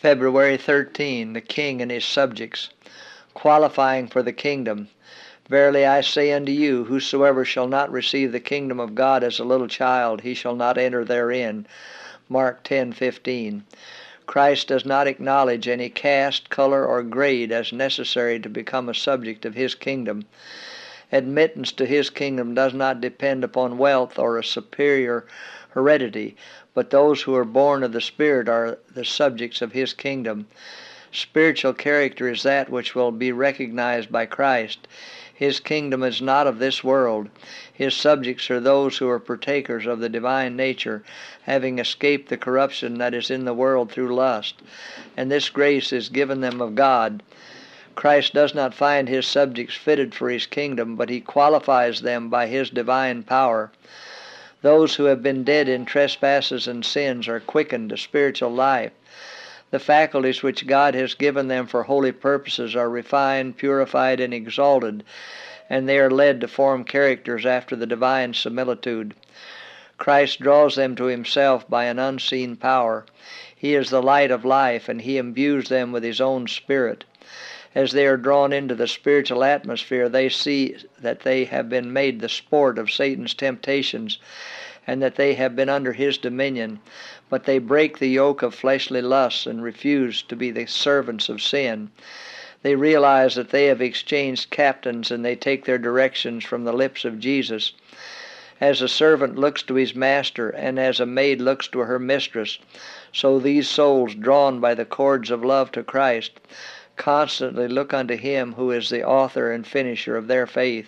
February 13, the king and his subjects. Qualifying for the kingdom. Verily I say unto you, whosoever shall not receive the kingdom of God as a little child, he shall not enter therein. Mark 10:15. Christ does not acknowledge any caste, color, or grade as necessary to become a subject of his kingdom. Admittance to his kingdom does not depend upon wealth or a superior heredity, but those who are born of the Spirit are the subjects of his kingdom. Spiritual character is that which will be recognized by Christ. His kingdom is not of this world. His subjects are those who are partakers of the divine nature, having escaped the corruption that is in the world through lust, and this grace is given them of God. Christ does not find his subjects fitted for his kingdom, but he qualifies them by his divine power. Those who have been dead in trespasses and sins are quickened to spiritual life. The faculties which God has given them for holy purposes are refined, purified, and exalted, and they are led to form characters after the divine similitude. Christ draws them to himself by an unseen power. He is the light of life, and he imbues them with his own Spirit. As they are drawn into the spiritual atmosphere, they see that they have been made the sport of Satan's temptations, and that they have been under his dominion, but they break the yoke of fleshly lusts and refuse to be the servants of sin. They realize that they have exchanged captains, and they take their directions from the lips of Jesus. As a servant looks to his master, and as a maid looks to her mistress, so these souls, drawn by the cords of love to Christ, constantly look unto him who is the author and finisher of their faith.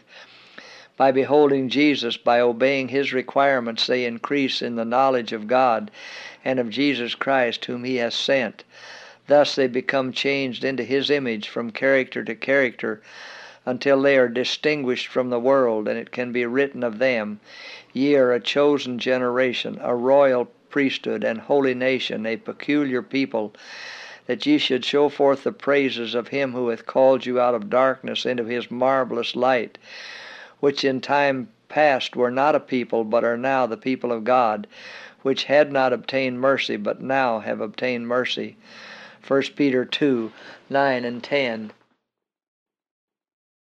By beholding Jesus, by obeying his requirements, they increase in the knowledge of God and of Jesus Christ whom he has sent. Thus they become changed into his image from character to character, until they are distinguished from the world, and it can be written of them, Ye are a chosen generation, a royal priesthood, and holy nation, a peculiar people, that ye should show forth the praises of him who hath called you out of darkness into his marvelous light, which in time past were not a people, but are now the people of God, which had not obtained mercy, but now have obtained mercy. 1 Peter 2:9 and 10.